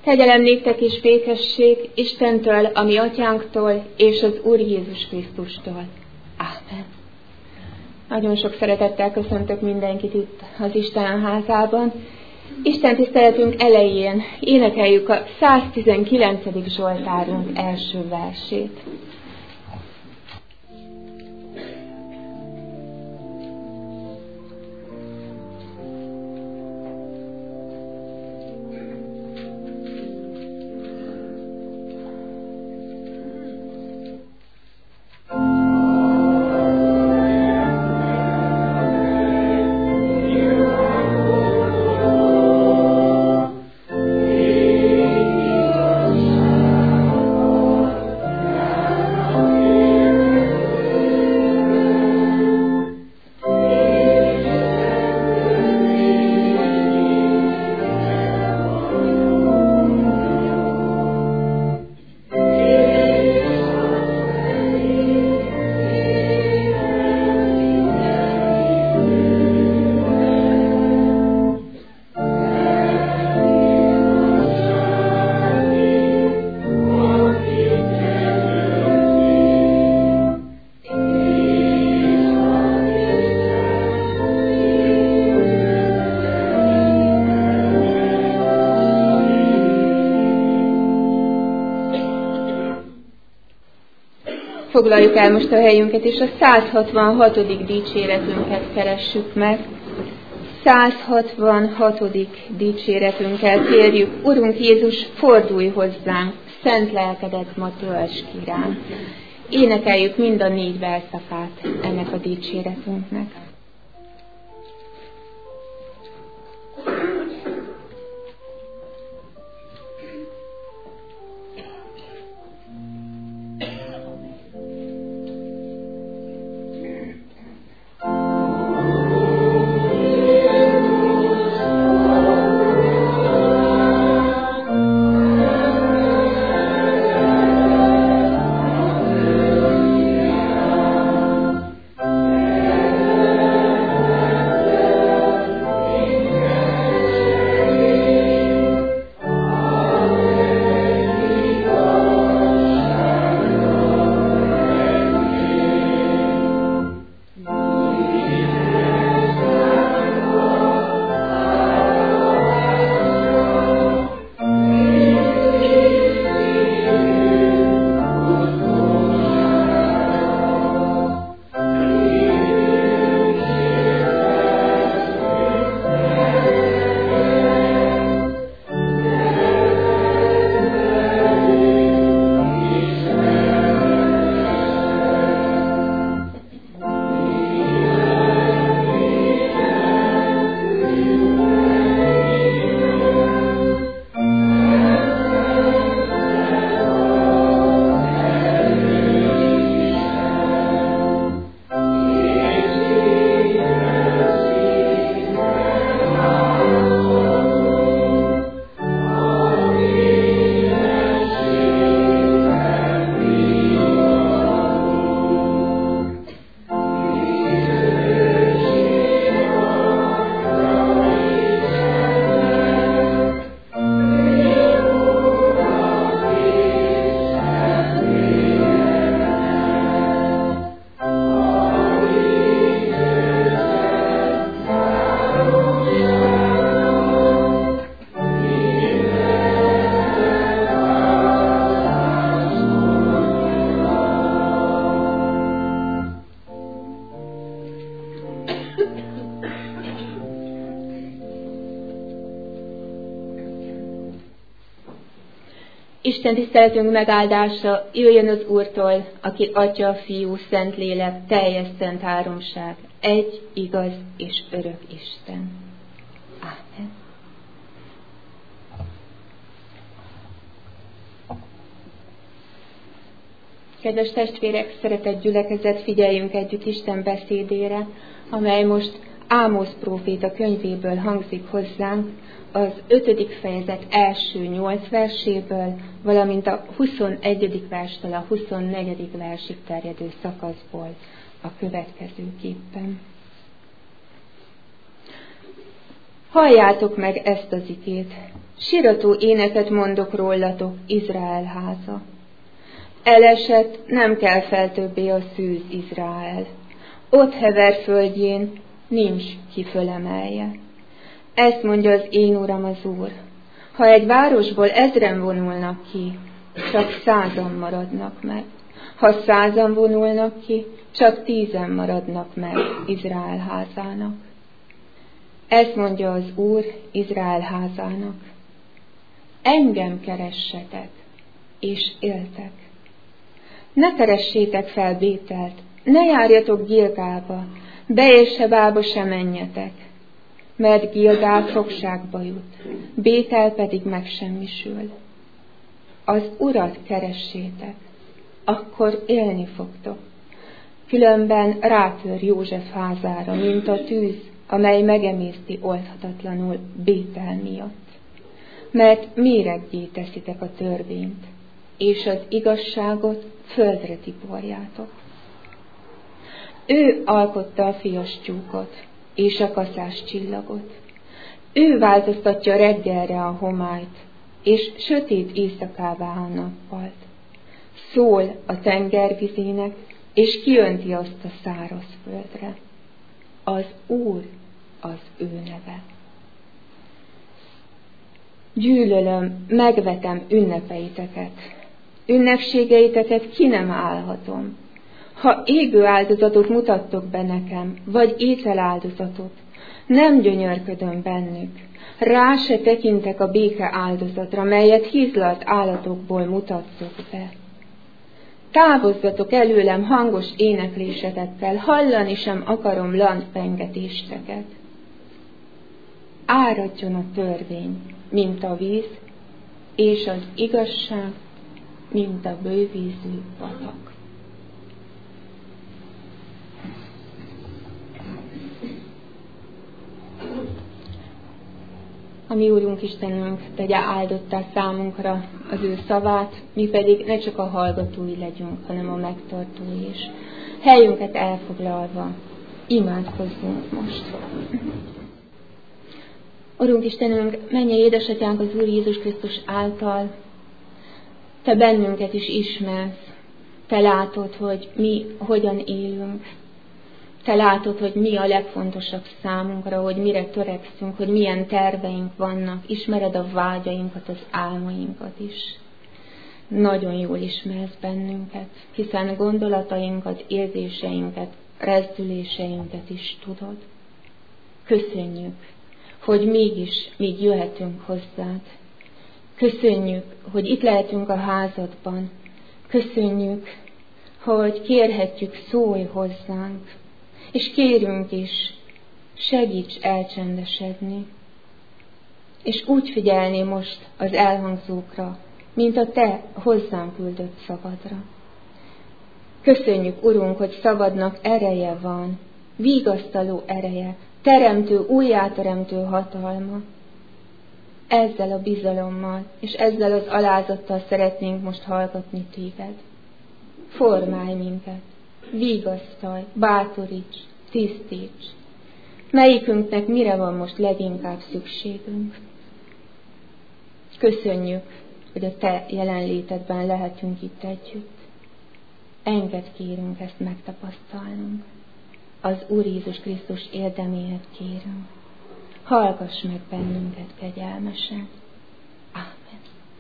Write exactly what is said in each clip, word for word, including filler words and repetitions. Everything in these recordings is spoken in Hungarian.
Kegyelem néktek és békesség Istentől, a mi atyánktól, és az Úr Jézus Krisztustól. Ámen. Nagyon sok szeretettel köszöntök mindenkit itt az Isten házában. Isten tiszteletünk elején énekeljük a száztizenkilencedik Zsoltárunk első versét. Foglaljuk el most a helyünket, és a száz hatvanhatodik dicséretünket keressük meg. száz hatvanhatodik dicséretünkkel kérjük: Urunk Jézus, fordulj hozzánk, szent lelkedet ma töltsd ki ránk. Énekeljük mind a négy verszakát ennek a dicséretünknek. Isten tiszteletünk megáldása jöjjön az Úrtól, aki Atya, Fiú, Szentlélek, teljes szent háromság, egy, igaz és örök Isten. Ámen. Kedves testvérek, szeretett gyülekezet, figyeljünk együtt Isten beszédére, amely most Ámosz próféta könyvéből hangzik hozzánk, az ötödik fejezet első nyolc verséből, valamint a huszonegyedik verstől a huszonnegyedik versig terjedő szakaszból a következőképpen. Halljátok meg ezt az igét! Sirató éneket mondok rólatok, Izrael háza. Elesett, nem kell fel többé a szűz, Izrael. Ott hever földjén, nincs ki fölemelje. Ezt mondja az én Uram az Úr. Ha egy városból ezren vonulnak ki, csak százan maradnak meg. Ha százan vonulnak ki, csak tízen maradnak meg Izrael házának. Ezt mondja az Úr Izrael házának. Engem keressetek, és éltek. Ne keressétek fel Bételt, ne járjatok Gilgálba, Beérsebába sem menjetek, mert Gilgál fogságba jut, Bétel pedig megsemmisül. Az Urat keressétek, akkor élni fogtok. Különben rátör József házára, mint a tűz, amely megemészti oldhatatlanul Bétel miatt. Mert méreggé teszitek a törvényt, és az igazságot földre tiporjátok. Ő alkotta a fias tyúkot, és a kaszás csillagot. Ő változtatja reggelre a homályt, és sötét éjszakává a nappalt. Szól a tengervizének, és kiönti azt a száraz földre. Az Úr az ő neve. Gyűlölöm, megvetem ünnepeiteket. Ünnepségeiteket ki nem állhatom. Ha égő áldozatot mutattok be nekem, vagy ételáldozatot, nem gyönyörködöm bennük. Rá se tekintek a béke áldozatra, melyet hízlalt állatokból mutattok be. Távozzatok előlem hangos éneklésetekkel, hallani sem akarom landpengetéseket. Áradjon a törvény, mint a víz, és az igazság, mint a bővízű patak. A mi Úrunk Istenünk tegye áldottá számunkra az ő szavát, mi pedig ne csak a hallgatói legyünk, hanem a megtartói is. Helyünket elfoglalva, imádkozzunk most. Urunk Istenünk, mennyei édesatyánk az Úr Jézus Krisztus által, Te bennünket is ismersz, Te látod, hogy mi hogyan élünk, Te látod, hogy mi a legfontosabb számunkra, hogy mire törekszünk, hogy milyen terveink vannak, ismered a vágyainkat, az álmainkat is. Nagyon jól ismersz bennünket, hiszen gondolatainkat, érzéseinket, rezdüléseinket is tudod. Köszönjük, hogy mégis még jöhetünk hozzád. Köszönjük, hogy itt lehetünk a házadban. Köszönjük, hogy kérhetjük, szólj hozzánk. És kérünk is, segíts elcsendesedni, és úgy figyelni most az elhangzókra, mint a Te hozzám küldött szavadra. Köszönjük, Urunk, hogy szavadnak ereje van, vigasztaló ereje, teremtő, újjáteremtő hatalma. Ezzel a bizalommal és ezzel az alázattal szeretnénk most hallgatni Téged. Formálj minket, vigasztalj, bátoríts, tisztíts. Melyikünknek mire van most leginkább szükségünk? Köszönjük, hogy a Te jelenlétedben lehetünk itt együtt. Engedd, kérünk, ezt megtapasztalnunk. Az Úr Jézus Krisztus érdeméhez kérünk. Hallgass meg bennünket kegyelmesen. Ámen.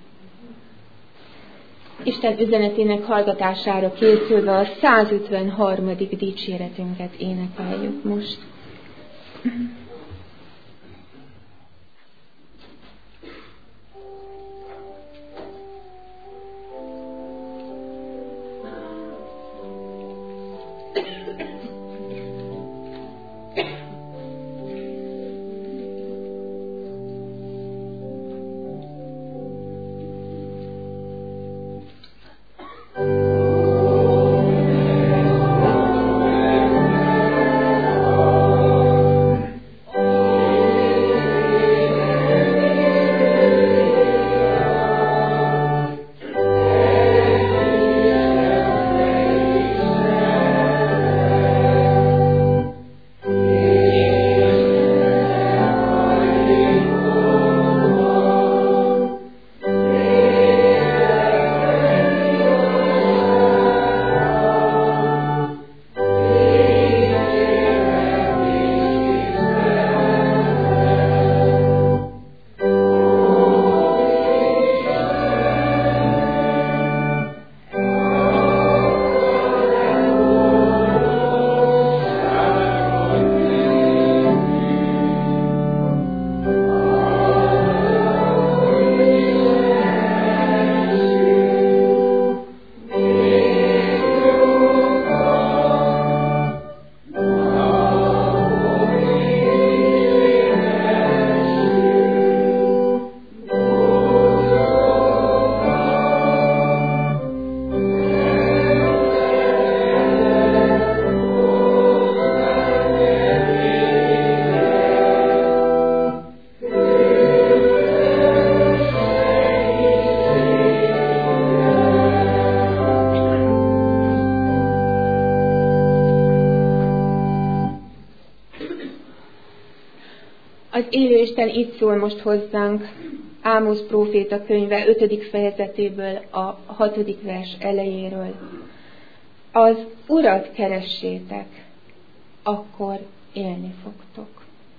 Isten üzenetének hallgatására készülve a százötvenharmadik dicséretünket énekeljük most. Az élő Isten így szól most hozzánk, Ámosz próféta könyve ötödik fejezetéből, a hatodik vers elejéről. Az Urat keressétek, akkor élni fogtok.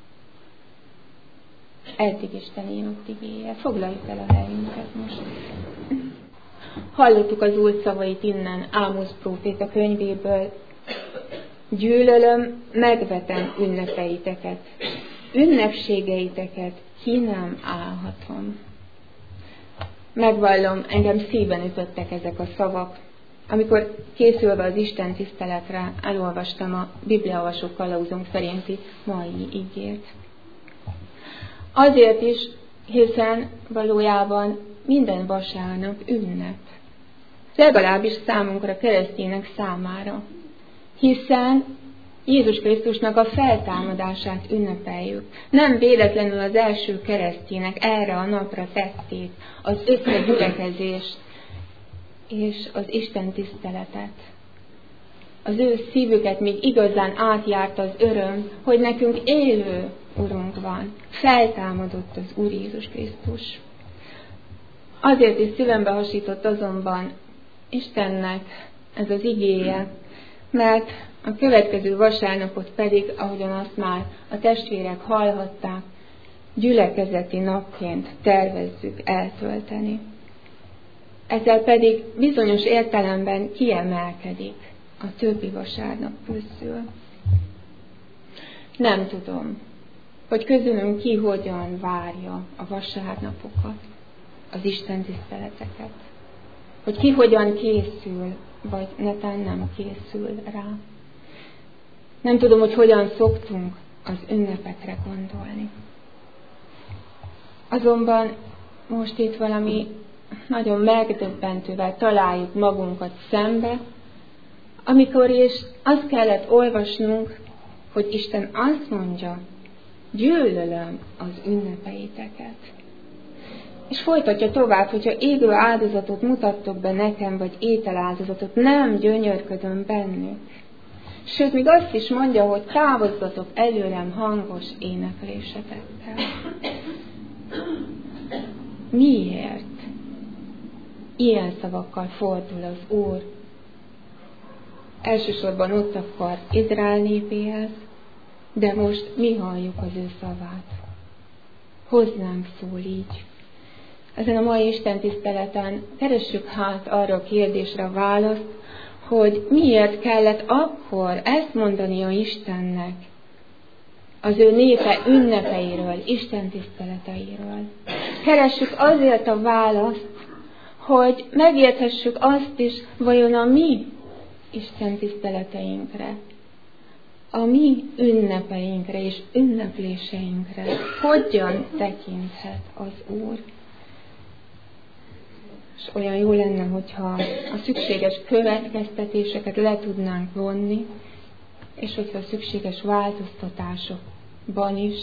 Eddig Isten írott igéje. Foglaljuk el a helyünket most. Hallottuk az Úr szavait innen Ámosz próféta könyvéből. Gyűlölöm, megvetem ünnepeiteket. Ünnepségeiteket ki nem állhatom. Megvallom, engem szíven ütöttek ezek a szavak. Amikor készülve az Isten tiszteletre elolvastam a Bibliaolvasó kalauzunk szerinti mai igét. Azért is, hiszen valójában minden vasárnap ünnep. Legalábbis számunkra, keresztények számára. Hiszen Jézus Krisztusnak a feltámadását ünnepeljük. Nem véletlenül az első keresztények erre a napra tették az összegyülekezést és az Isten tiszteletet. Az ő szívüket még igazán átjárt az öröm, hogy nekünk élő Urunk van. Feltámadott az Úr Jézus Krisztus. Azért is szívembe hasított azonban Istennek ez az igéje, mert a következő vasárnapot pedig, ahogyan azt már a testvérek hallhatták, gyülekezeti napként tervezzük eltölteni. Ezzel pedig bizonyos értelemben kiemelkedik a többi vasárnap közül. Nem tudom, hogy közülünk ki hogyan várja a vasárnapokat, az Isten tiszteleteket, hogy ki hogyan készül, vagy netán nem készül rá. Nem tudom, hogy hogyan szoktunk az ünnepekre gondolni. Azonban most itt valami nagyon megdöbbentővel találjuk magunkat szembe, amikor is azt kellett olvasnunk, hogy Isten azt mondja, gyűlölöm az ünnepeiteket. És folytatja tovább, hogyha égő áldozatot mutattok be nekem, vagy ételáldozatot, nem gyönyörködöm bennük. Sőt, még azt is mondja, hogy távozzatok előlem hangos éneklésetekkel. Miért? Ilyen szavakkal fordul az Úr. Elsősorban ott akar Izrael népéhez, de most mi halljuk az ő szavát. Hozzánk szól így. Ezen a mai Isten tiszteleten keressük hát arra a kérdésre a választ, hogy miért kellett akkor ezt mondania Istennek az ő népe ünnepeiről, Isten tiszteleteiről. Keressük azért a választ, hogy megérthessük azt is, vajon a mi Isten tiszteleteinkre, a mi ünnepeinkre és ünnepléseinkre hogyan tekinthet az Úr. És olyan jó lenne, hogyha a szükséges következtetéseket le tudnánk vonni, és hogyha a szükséges változtatásokban is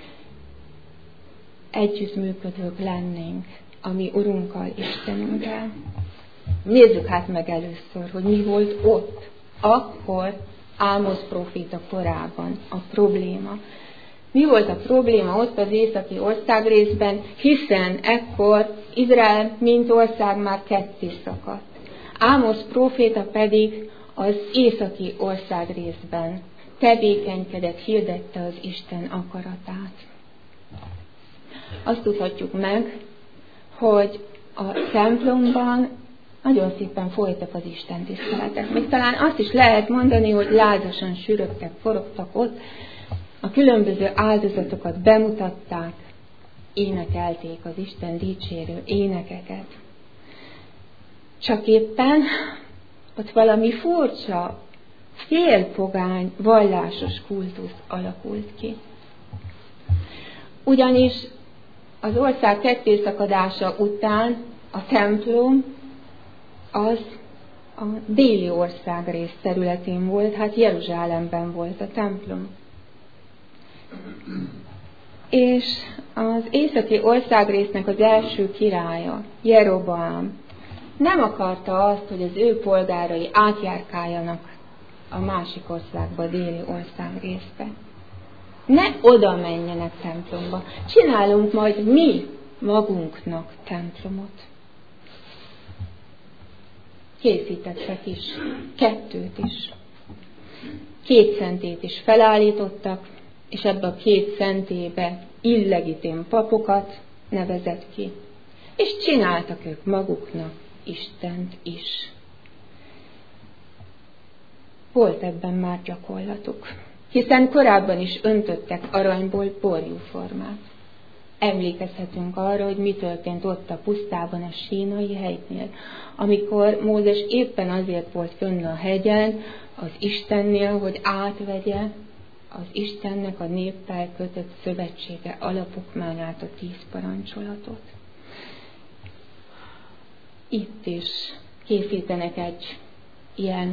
együttműködők lennénk a mi Urunkkal, Istenünkkel. Nézzük hát meg először, hogy mi volt ott, akkor Ámosz próféta korában a probléma. Mi volt a probléma ott az északi országrészben, hiszen ekkor Izrael mint ország már ketté szakadt. Ámosz próféta pedig az északi országrészben tevékenykedett, hirdette az Isten akaratát. Azt tudhatjuk meg, hogy a templomban nagyon szépen folytak az Isten tiszteletek. Még talán azt is lehet mondani, hogy lázasan sürögtek, forogtak ott, a különböző áldozatokat bemutatták, énekelték az Isten dicsérő énekeket. Csak éppen ott valami furcsa, félpogány, vallásos kultusz alakult ki. Ugyanis az ország kettészakadása után a templom az a déli országrész területén volt, hát Jeruzsálemben volt a templom. És az északi országrésznek az első királya, Jeroboám, nem akarta azt, hogy az ő polgárai átjárkáljanak a másik országba, a déli országrészbe. Ne oda menjenek templomba. Csinálunk majd mi magunknak templomot. Készítettek is, kettőt is. Két szentét is felállítottak, és ebbe a két szentébe illegitim papokat nevezett ki. És csináltak ők maguknak Istent is. Volt ebben már gyakorlatuk, hiszen korábban is öntöttek aranyból borjúformát. Emlékezhetünk arra, hogy mi történt ott a pusztában, a sínai hegynél, amikor Mózes éppen azért volt fönn a hegyen, az Istennél, hogy átvegye az Istennek a néppel kötött szövetsége alapokmányát, a tíz parancsolatot. Itt is készítenek egy ilyen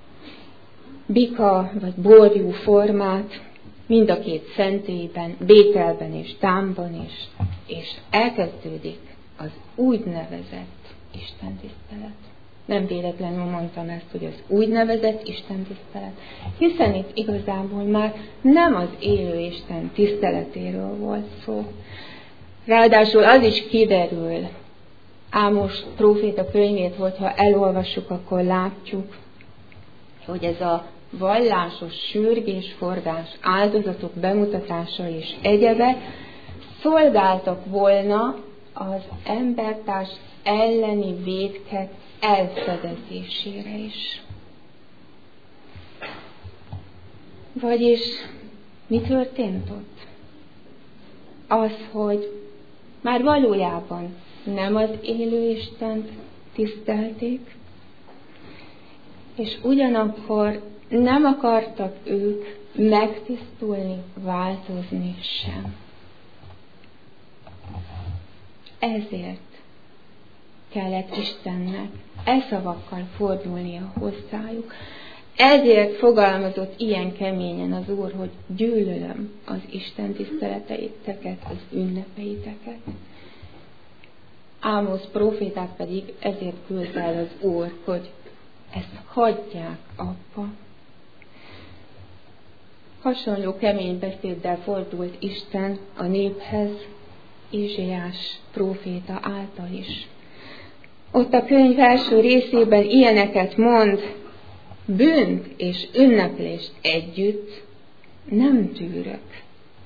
bika vagy borjú formát, mind a két szentélyben, Bételben és Dánban is, és elkezdődik az úgynevezett istentisztelet. Nem véletlenül mondtam ezt, hogy az úgynevezett istentisztelet, hiszen itt igazából már nem az élő Isten tiszteletéről volt szó. Ráadásul az is kiderül, Ámos próféta könyvét, hogyha elolvassuk, akkor látjuk, hogy ez a vallásos sürgésforgás, áldozatok bemutatása és egyebek szolgáltak volna az embertárs elleni vétkek elfedezésére is. Vagyis mi történt ott? Az, hogy már valójában nem az élő Istent tisztelték, és ugyanakkor nem akartak ők megtisztulni, változni sem. Ezért kellett Istennek e szavakkal fordulnia hozzájuk. Ezért fogalmazott ilyen keményen az Úr, hogy gyűlölöm az Isten tiszteleteiteket, az ünnepeiteket. Ámosz prófétát pedig ezért küldte el az Úr, hogy ezt hagyják abba. Hasonló kemény beszéddel fordult Isten a néphez, Ézsaiás próféta által is. Ott a könyv első részében ilyeneket mond, bűnt és ünneplést együtt nem tűrök.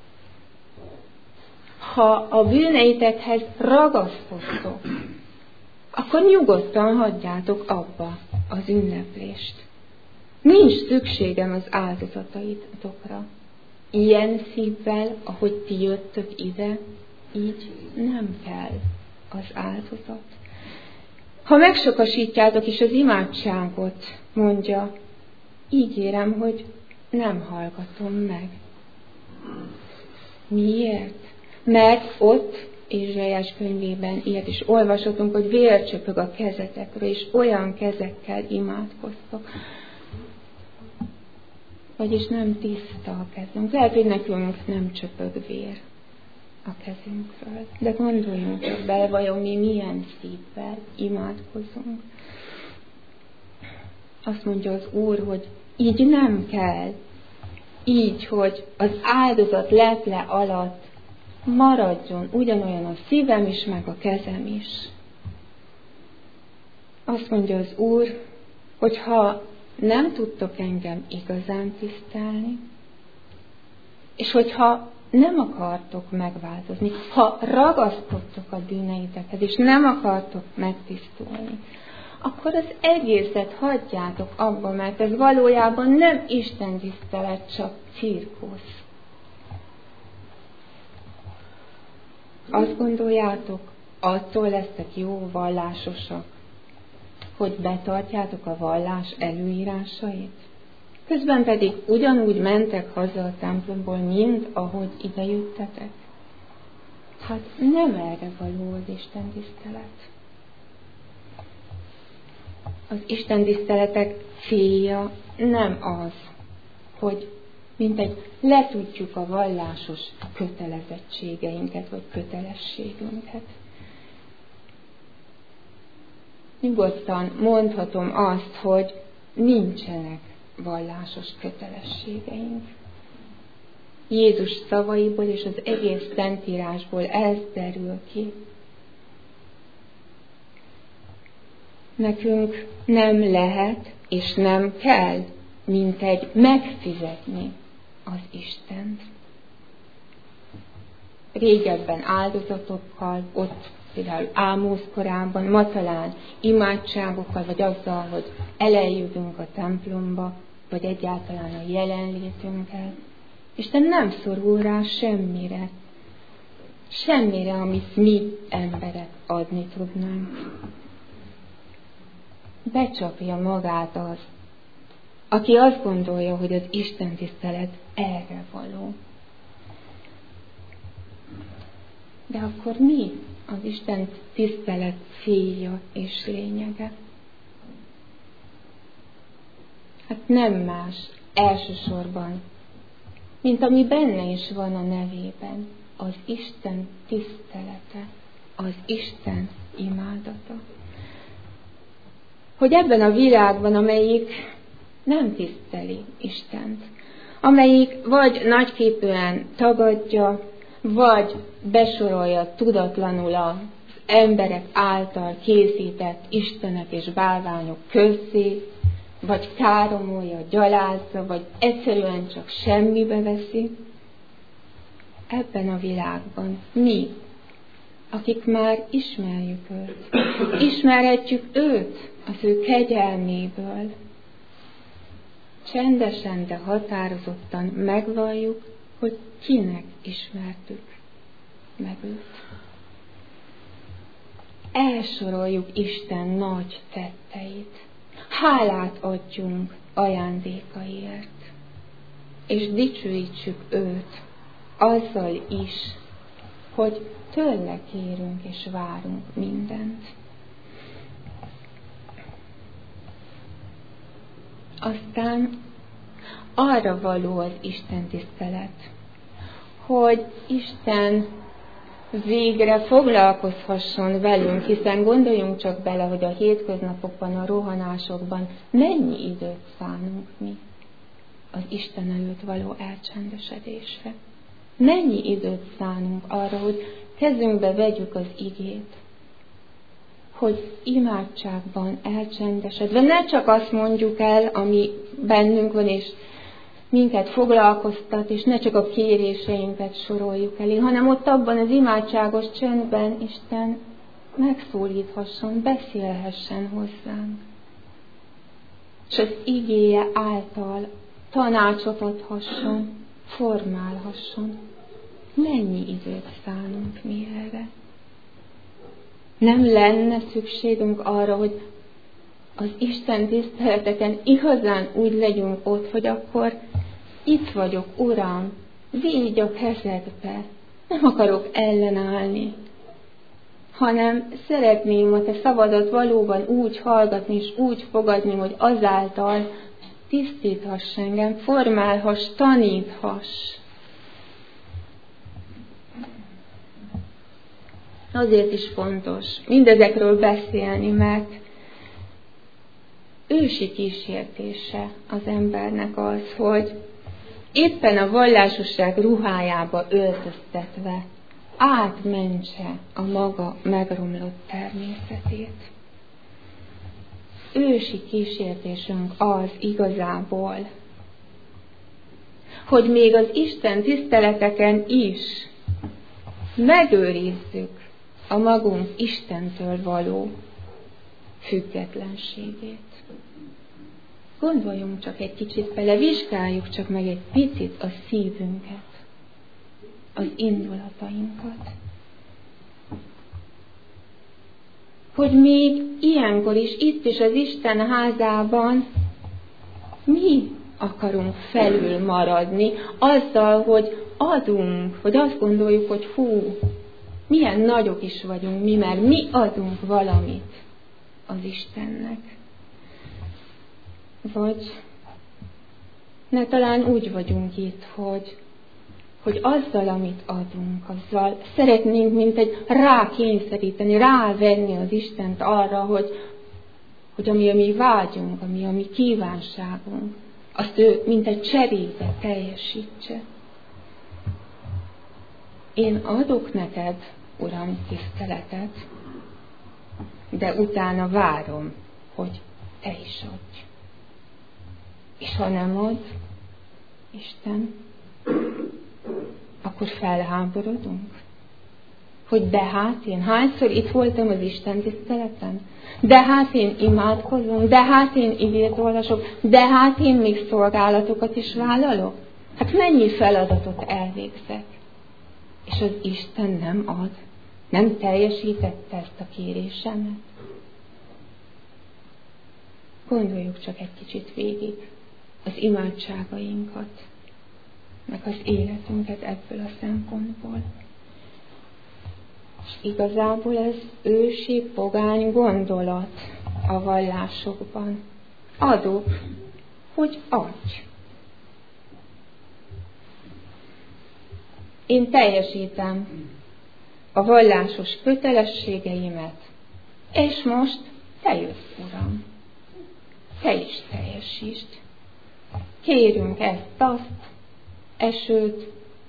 Ha a bűneitekhez ragaszkodtok, akkor nyugodtan hagyjátok abba az ünneplést. Nincs szükségem az áldozataitokra. Ilyen szívvel, ahogy ti jöttök ide, így nem kell az áldozat. Ha megsokasítjátok is az imádságot, mondja, ígérem, hogy nem hallgatom meg. Miért? Mert ott Ézsaiás könyvében ilyet is olvashatunk, hogy vér csöpög a kezetekről, és olyan kezekkel imádkoztok. Vagyis nem tiszta a kezünk. Lehet, hogy nekünk nem csöpög vér a kezünkről. De gondoljunk bele, vajon mi milyen szívvel imádkozunk. Azt mondja az Úr, hogy így nem kell. Így, hogy az áldozat leple alatt maradjon ugyanolyan a szívem is, meg a kezem is. Azt mondja az Úr, hogy ha nem tudtok engem igazán tisztelni, és hogyha nem akartok megváltozni, ha ragaszkodtok a bűneitekhez, és nem akartok megtisztulni, akkor az egészet hagyjátok abba, mert ez valójában nem Isten tisztelet, csak cirkusz. Azt gondoljátok, attól lesztek jó vallásosak, hogy betartjátok a vallás előírásait? Közben pedig ugyanúgy mentek haza a templomból, mint ahogy idejöttetek. Hát nem erre való az Isten tisztelet. Az Isten tiszteletek célja nem az, hogy mintegy letudjuk a vallásos kötelezettségeinket, vagy kötelességünket. Nyugodtan mondhatom azt, hogy nincsenek vallásos kötelességeink. Jézus szavaiból és az egész Szentírásból ez derül ki. Nekünk nem lehet és nem kell mintegy megfizetni az Istent. Régebben áldozatokkal, ott például Ámósz korában, ma talán imádságokkal, vagy azzal, hogy eleljövünk a templomba, vagy egyáltalán a jelenlétünkkel. Isten nem szorul rá semmire, semmire, amit mi emberek adni tudnánk. Becsapja magát az, aki azt gondolja, hogy az Isten tisztelet erre való. De akkor mi az Isten tisztelet célja és lényege? Hát nem más, elsősorban, mint ami benne is van a nevében, az Isten tisztelete, az Isten imádata. Hogy ebben a világban, amelyik nem tiszteli Istent, amelyik vagy nagyképűen tagadja, vagy besorolja tudatlanul az emberek által készített istenek és bálványok közé, vagy káromolja, gyalázza, vagy egyszerűen csak semmibe veszi. Ebben a világban mi, akik már ismerjük őt, ismerhetjük őt az ő kegyelméből, csendesen, de határozottan megvalljuk, hogy kinek ismertük meg őt. Elsoroljuk Isten nagy tetteit, hálát adjunk ajándékaiért, és dicsőítsük őt azzal is, hogy tőle kérünk és várunk mindent. Aztán arra való az Isten tisztelet, hogy Isten végre foglalkozhasson velünk, hiszen gondoljunk csak bele, hogy a hétköznapokban, a rohanásokban mennyi időt szánunk mi az Isten előtt való elcsendesedésre. Mennyi időt szánunk arra, hogy kezünkbe vegyük az igét, hogy imádságban elcsendesedve ne csak azt mondjuk el, ami bennünk van, és minket foglalkoztat, és ne csak a kéréseinket soroljuk elé, hanem ott abban az imádságos csendben Isten megszólíthasson, beszélhessen hozzánk. És az igéje által tanácsot adhasson, formálhasson. Mennyi időt szánunk mi erre? Nem lenne szükségünk arra, hogy az Isten tiszteleteken igazán úgy legyünk ott, hogy akkor itt vagyok, Uram, vigy a kezedbe, nem akarok ellenállni, hanem szeretném a te szavadat valóban úgy hallgatni és úgy fogadni, hogy azáltal tisztíthass engem, formálhass, taníthass. Azért is fontos mindezekről beszélni, mert ősi kísértése az embernek az, hogy éppen a vallásosság ruhájába öltöztetve átmentse a maga megromlott természetét. Ősi kísértésünk az igazából, hogy még az Isten tiszteleteken is megőrizzük a magunk Istentől való függetlenségét. Gondoljunk csak egy kicsit bele, vizsgáljuk csak meg egy picit a szívünket, az indulatainkat. Hogy még ilyenkor is, itt is az Isten házában mi akarunk felül maradni, azzal, hogy adunk, hogy azt gondoljuk, hogy hú, milyen nagyok is vagyunk mi, mert mi adunk valamit az Istennek. Vagy ne talán úgy vagyunk itt, hogy, hogy azzal, amit adunk, azzal szeretnénk mint egy rákényszeríteni, rávenni az Istent arra, hogy, hogy ami a mi vágyunk, ami a mi kívánságunk, azt ő mint egy cserébe teljesítse. én adok neked, Uram, tiszteletet, de utána várom, hogy te is adj. És ha nem ad, Isten, akkor felháborodunk. Hogy de hát én hányszor itt voltam az Isten tiszteleten, de hát én imádkozom, de hát én igét olvasok, de hát én még szolgálatokat is vállalok. Hát mennyi feladatot elvégzek. És az Isten nem ad, nem teljesítette ezt a kérésemet. Gondoljuk csak egy kicsit végig az imádságainkat, meg az életünket ebből a szempontból. És igazából ez ősi pogány gondolat a vallásokban. Adok, hogy adj. Én teljesítem a vallásos kötelességeimet, és most te jössz, Uram. Te is teljesítsd. Kérünk ezt, azt, esőt,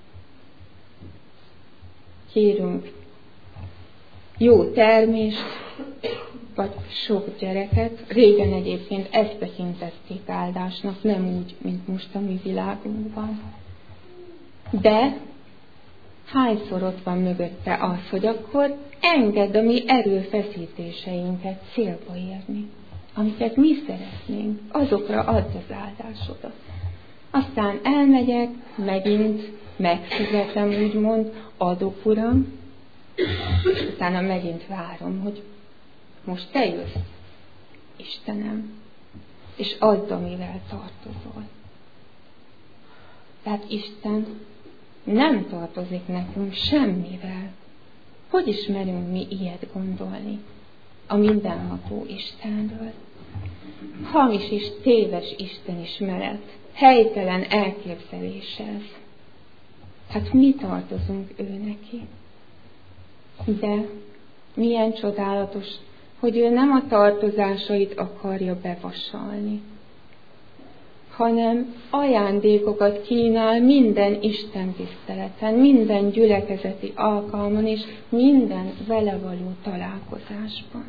kérünk jó termést, vagy sok gyereket. Régen egyébként ezt tekintették áldásnak, nem úgy, mint most a mi világunkban. De hányszor ott van mögötte az, hogy akkor engedd a mi erőfeszítéseinket célba érni, amiket mi szeretnénk, azokra add az áldásodat. Aztán elmegyek, megint megfizetem, úgymond, adok, Uram, és utána megint várom, hogy most te jössz, Istenem, és add, amivel tartozol. Tehát Isten nem tartozik nekünk semmivel. Hogy ismerünk mi ilyet gondolni a mindenható Istenről? Hamis és téves Isten ismeret, helytelen elképzelés ez. Hát mi tartozunk ő neki? De milyen csodálatos, hogy ő nem a tartozásait akarja bevasalni, hanem ajándékokat kínál minden Isten tiszteleten, minden gyülekezeti alkalmon és minden vele való találkozásban.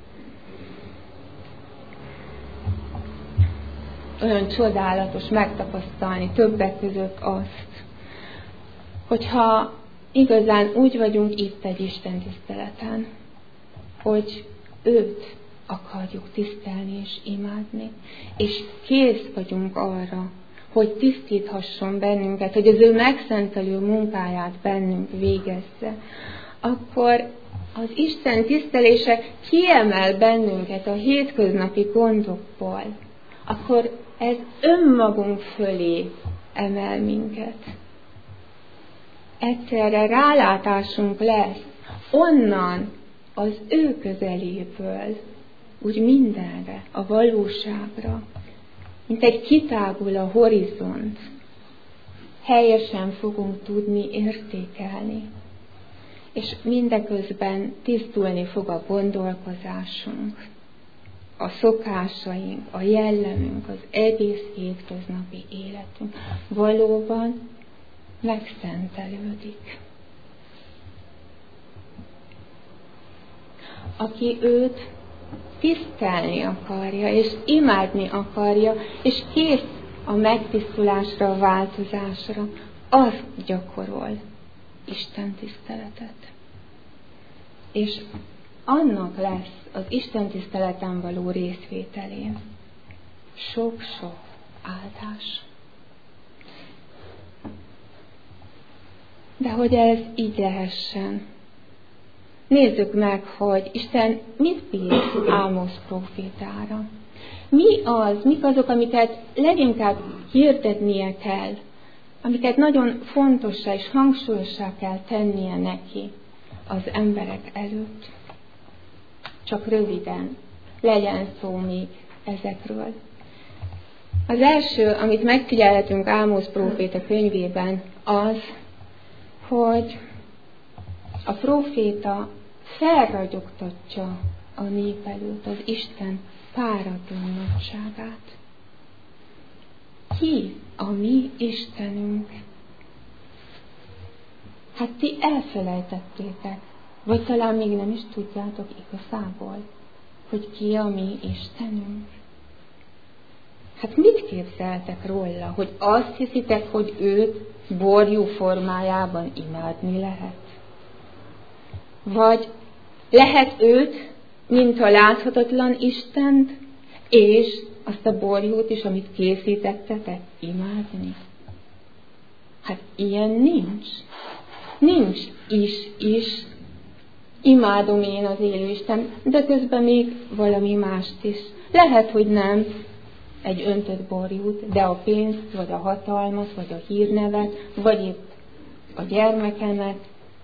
Olyan csodálatos megtapasztalni többek között azt, hogyha igazán úgy vagyunk itt egy Isten tiszteleten, hogy őt akarjuk tisztelni és imádni, és kész vagyunk arra, hogy tisztíthasson bennünket, hogy az ő megszentelő munkáját bennünk végezze, akkor az Isten tisztelése kiemel bennünket a hétköznapi gondokból, akkor ez önmagunk fölé emel minket. Egyszerre rálátásunk lesz onnan, az ő közeléből, úgy mindenre, a valóságra, mint egy kitágul a horizont, helyesen fogunk tudni értékelni, és mindeközben tisztulni fog a gondolkozásunk, a szokásaink, a jellemünk, az egész hétköznapi életünk valóban megszentelődik. Aki őt tisztelni akarja, és imádni akarja, és kész a megtisztulásra, a változásra, az gyakorol Isten tiszteletet. És annak lesz az Isten tiszteleten való részvételén sok-sok áldás. De hogy ez így lehessen, nézzük meg, hogy Isten mit bír Ámosz prófétára. Mi az, mik azok, amiket leginkább hirdetnie kell, amiket nagyon fontossá és hangsúlyossá kell tennie neki az emberek előtt. Csak röviden legyen szó még ezekről. Az első, amit megfigyelhetünk Ámosz próféta könyvében, az, hogy a próféta felragyogtatja a nép előtt az Isten páratlan nagyságát. Ki a mi Istenünk? Hát ti elfelejtettétek, vagy talán még nem is tudjátok igazából, hogy ki a mi Istenünk. Hát mit képzeltek róla, hogy azt hiszitek, hogy őt borjú formájában imádni lehet? Vagy lehet őt, mint a láthatatlan Istent, és azt a borjút is, amit készítettetek, imádni? Hát ilyen nincs. Nincs is-is. Imádom én az élő Isten, de közben még valami mást is. Lehet, hogy nem egy öntött borjút, de a pénzt, vagy a hatalmat, vagy a hírnevet, vagy épp a gyermekemet,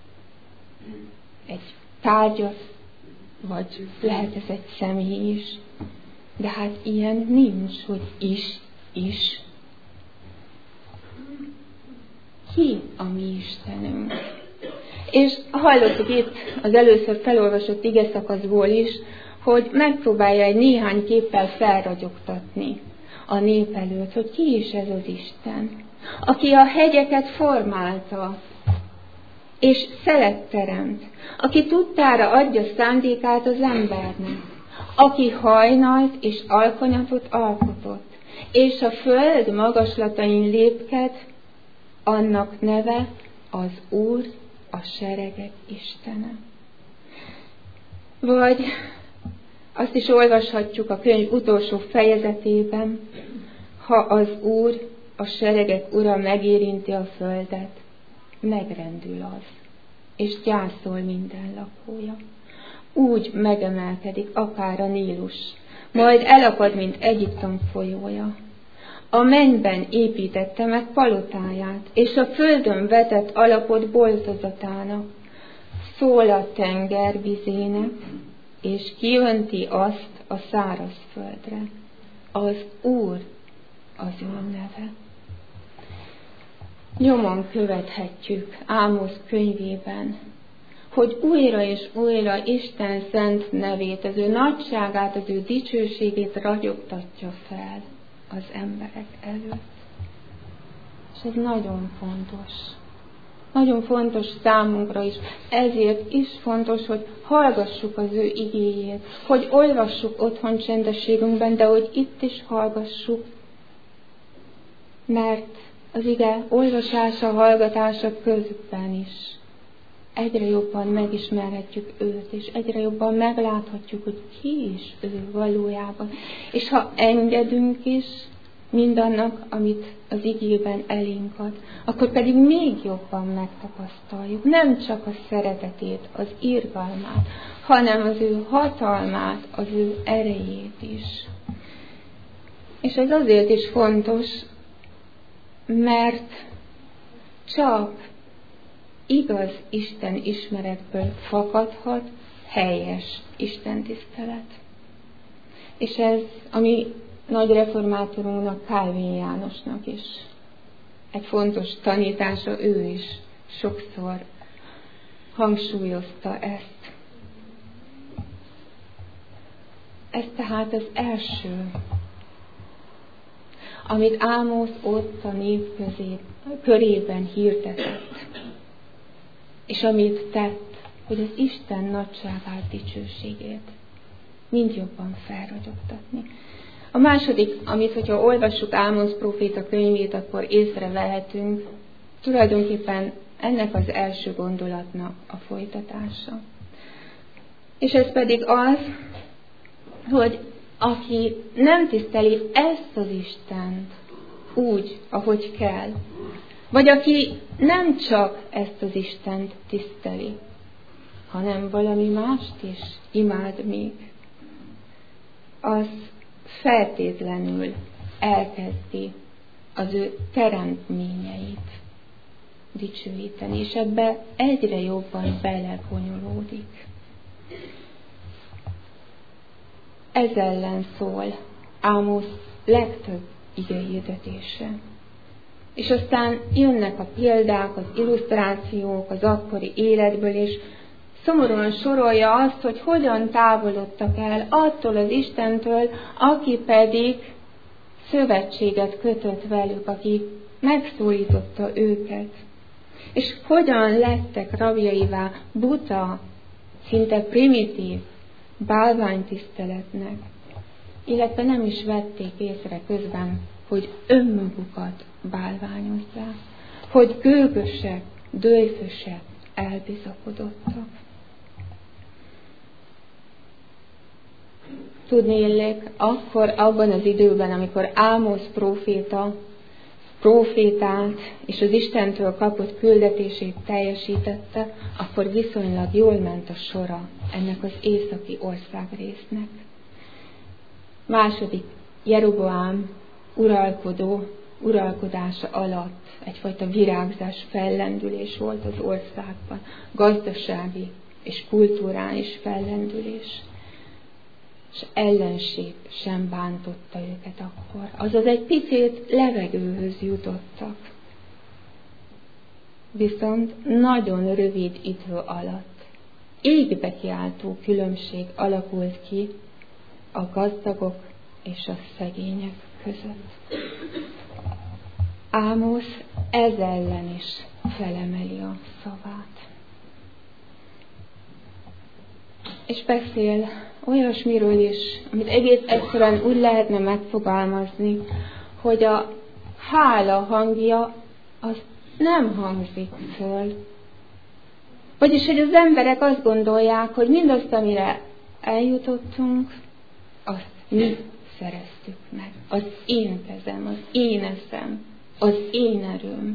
egy tárgyat, vagy lehet ez egy személy is. De hát ilyen nincs, hogy is-is. Ki a mi Istenünk? És hallottuk itt az először felolvasott igeszakaszból is, hogy megpróbálja egy néhány képpel felragyogtatni a nép előtt, hogy ki is ez az Isten, aki a hegyeket formálta, és szelet teremt, aki tudtára adja szándékát az embernek, aki hajnalt és alkonyatot alkotott, és a föld magaslatain lépked, annak neve az Úr, a seregek Istene. Vagy azt is olvashatjuk a könyv utolsó fejezetében, ha az Úr, a seregek Ura megérinti a földet, megrendül az, és gyászol minden lakója. Úgy megemelkedik akár a Nílus, majd elakad, mint Egyiptom folyója. A mennyben építette meg palotáját, és a földön vetett alapot boltozatának. Szól a tenger vizének, és kiönti azt a szárazföldre. Az Úr az ő neve. Nyomon követhetjük Ámosz könyvében, hogy újra és újra Isten szent nevét, az ő nagyságát, az ő dicsőségét ragyogtatja fel az emberek előtt. És ez nagyon fontos. Nagyon fontos számunkra is. Ezért is fontos, hogy hallgassuk az ő igéjét, hogy olvassuk otthon csendességünkben, de hogy itt is hallgassuk, mert az ige olvasása, hallgatása közben is egyre jobban megismerhetjük őt, és egyre jobban megláthatjuk, hogy ki is ő valójában. És ha engedünk is mindannak, amit az igében elénk ad, akkor pedig még jobban megtapasztaljuk nem csak a szeretetét, az irgalmát, hanem az ő hatalmát, az ő erejét is. És ez azért is fontos, mert csak igaz Isten ismeretből fakadhat helyes Isten tisztelet. És ez a mi nagy reformátorunknak, Kálvin Jánosnak is egy fontos tanítása, ő is sokszor hangsúlyozta ezt. Ez tehát az első, amit Ámosz ott a nép közé, körében hirdetett, és amit tett, hogy az Isten nagyságát, dicsőségét mind jobban felragyogtatni. A második, amit, hogyha olvassuk Ámosz próféta könyvét, akkor észrevehetünk, tulajdonképpen ennek az első gondolatnak a folytatása. És ez pedig az, hogy aki nem tiszteli ezt az Istent úgy, ahogy kell, vagy aki nem csak ezt az Istent tiszteli, hanem valami mást is imád még, az feltétlenül elkezdi az ő teremtményeit dicsőíteni, és ebbe egyre jobban belegonyolódik. Ez ellen szól Ámosz legtöbb igehirdetése. És aztán jönnek a példák, az illusztrációk az akkori életből, és szomorúan sorolja azt, hogy hogyan távolodtak el attól az Istentől, aki pedig szövetséget kötött velük, aki megszólította őket. és hogyan lettek rabjaivá buta, szinte primitív bálványtiszteletnek, illetve nem is vették észre közben, hogy önmagukat bálványozzák, hogy gőgösek, dőjfösek, elbizakodottak. Tudnélik, akkor abban az időben, amikor Ámosz próféta profétált, és az Istentől kapott küldetését teljesítette, akkor viszonylag jól ment a sora ennek az északi országrésznek. Második Jeroboám uralkodó uralkodása alatt egyfajta virágzás, fellendülés volt az országban, gazdasági és kulturális fellendülés. És ellenség sem bántotta őket akkor. Azaz egy picit levegőhöz jutottak. Viszont nagyon rövid idő alatt égbe kiáltó különbség alakult ki a gazdagok és a szegények között. Ámosz ez ellen is felemeli a szavát. És beszél olyasmiről is, amit egész egyszerűen úgy lehetne megfogalmazni, hogy a hála hangja az nem hangzik föl. Vagyis, hogy az emberek azt gondolják, hogy mindazt, amire eljutottunk, azt mi szereztük meg. Az én kezem, az én eszem, az én erőm.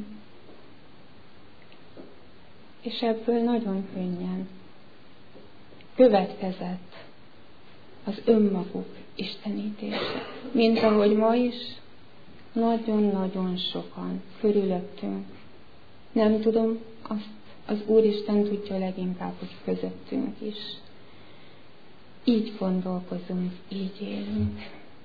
És ebből nagyon könnyen következett az önmaguk istenítése. Mint ahogy ma is nagyon-nagyon sokan körülöttünk. Nem tudom, azt az Úristen tudja leginkább, hogy közöttünk is. Így gondolkozunk, így élünk.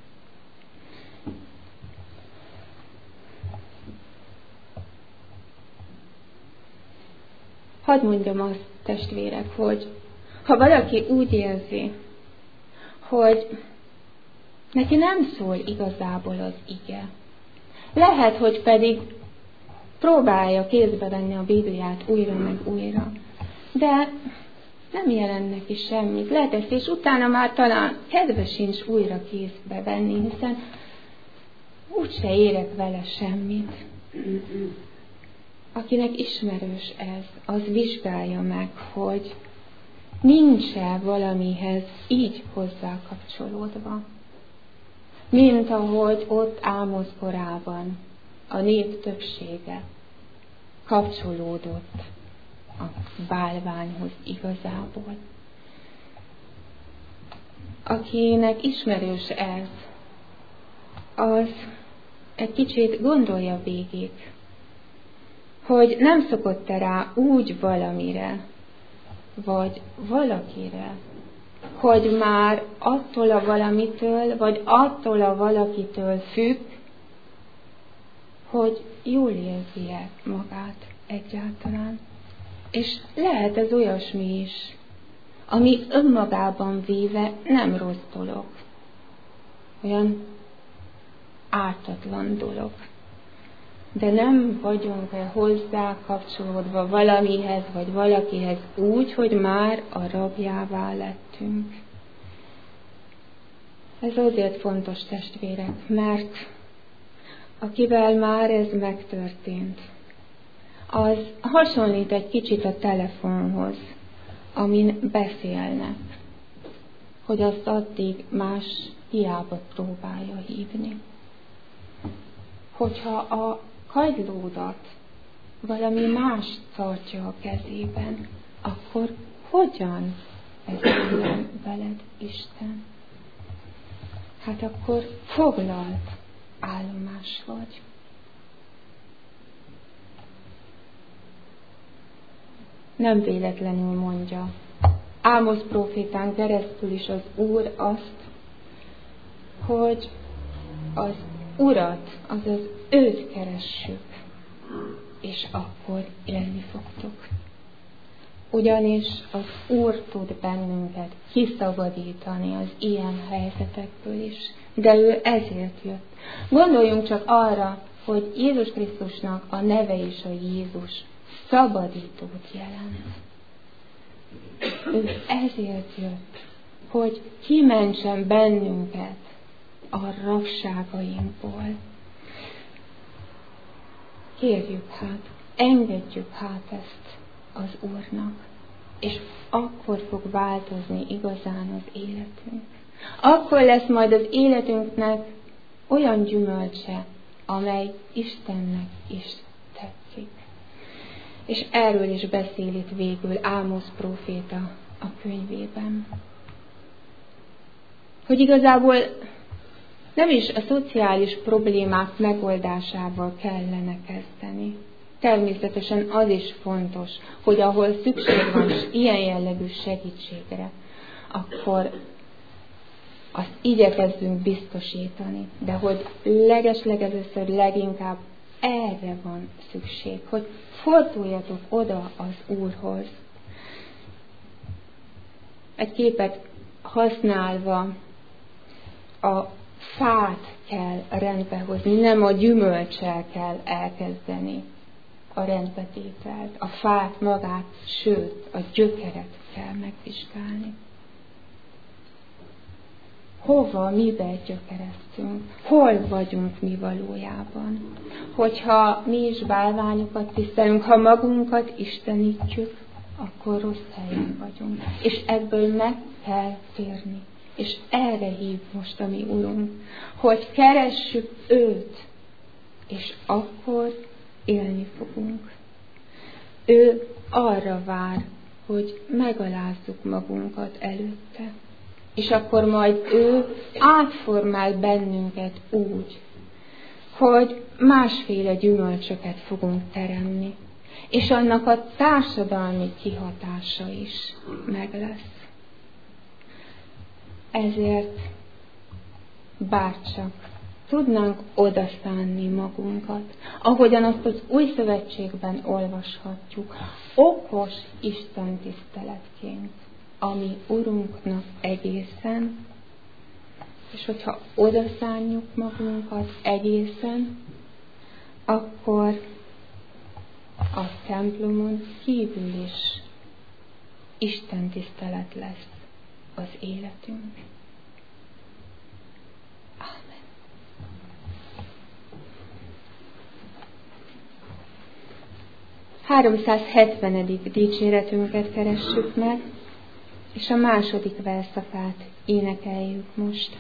Hadd mondjam azt, testvérek, hogy ha valaki úgy érzi, hogy neki nem szól igazából az ige, lehet, hogy pedig próbálja kézbe venni a Bibliát újra meg újra, de nem jelent neki semmit. Letesz, és utána már talán kedve sincs újra kézbe venni, hiszen úgyse érek vele semmit. Akinek ismerős ez, az vizsgálja meg, hogy nincs-e valamihez így hozzá kapcsolódva. Mint ahogy ott Ámosz korában a nép többsége kapcsolódott a bálványhoz igazából. Akinek ismerős ez, az egy kicsit gondolja végig, hogy nem szokott-e rá úgy valamire, vagy valakire, hogy már attól a valamitől, vagy attól a valakitől függ, hogy jól érzi-e magát egyáltalán. És lehet ez olyasmi is, ami önmagában véve nem rossz dolog. Olyan ártatlan dolog. De nem vagyunk-e hozzá kapcsolódva valamihez, vagy valakihez úgy, hogy már a rabjává lettünk. Ez azért fontos, testvérek, mert akivel már ez megtörtént, az hasonlít egy kicsit a telefonhoz, amin beszélnek, hogy azt addig más hiába próbálja hívni. Hogyha a kagylódat valami más tartja a kezében, akkor hogyan beszéljen veled Isten? Hát akkor foglalt állomás vagy. Nem véletlenül mondja Ámosz prófétán keresztül is az Úr azt, hogy az Urat, azaz őt keressük, és akkor élni fogtok. Ugyanis az Úr tud bennünket kiszabadítani az ilyen helyzetekből is, de ő ezért jött. Gondoljunk csak arra, hogy Jézus Krisztusnak a neve is a Jézus, szabadítót jelent. Ő ezért jött, hogy kimentsen bennünket a rabságainkból. Kérjük hát, engedjük hát ezt az Úrnak, és akkor fog változni igazán az életünk. Akkor lesz majd az életünknek olyan gyümölcse, amely Istennek is tetszik. És erről is beszél itt végül Ámosz próféta a könyvében. Hogy igazából nem is a szociális problémák megoldásával kellene kezdeni. Természetesen az is fontos, hogy ahol szükség van ilyen jellegű segítségre, akkor azt igyekezzünk biztosítani. De hogy legeslegelőször leginkább erre van szükség, hogy forduljatok oda az Úrhoz. Egy képet használva a fát kell rendbe hozni, nem a gyümölccsel kell elkezdeni a rendbetételt. A fát magát, sőt, a gyökeret kell megvizsgálni. Hova, mibe gyökereztünk? Hol vagyunk mi valójában? Hogyha mi is bálványokat tisztelünk, ha magunkat istenítjük, akkor rossz helyen vagyunk. És ebből meg kell térni. És erre hív most a mi Urunk, hogy keressük őt, és akkor élni fogunk. Ő arra vár, hogy megalázzuk magunkat előtte. És akkor majd ő átformál bennünket úgy, hogy másféle gyümölcsöket fogunk teremni. És annak a társadalmi kihatása is meg lesz. Ezért bárcsak tudnánk odaszánni magunkat, ahogyan azt az Új Szövetségben olvashatjuk, okos Isten tiszteletként, ami Urunknak egészen, és hogyha odaszánjuk magunkat egészen, akkor a templomon kívül is Isten tisztelet lesz az életünk. Ámen. háromszázhetvenedik dicséretünket keressük meg, és a második verszakát énekeljük most.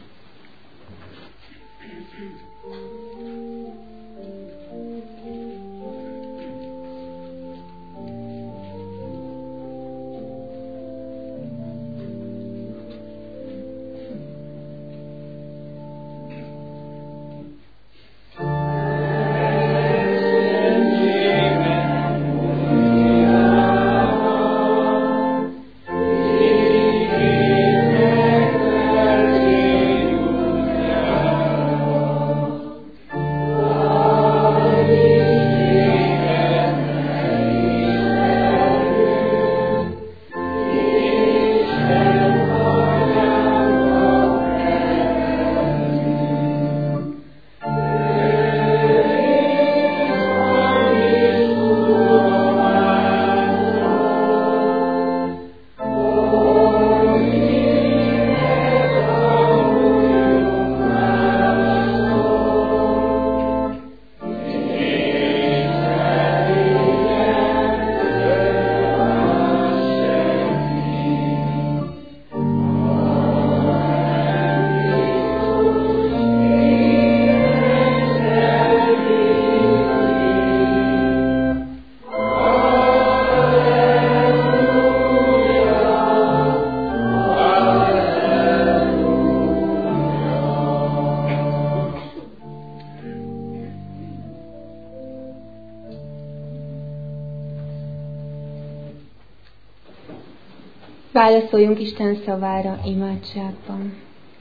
Válaszoljunk Isten szavára imádságban.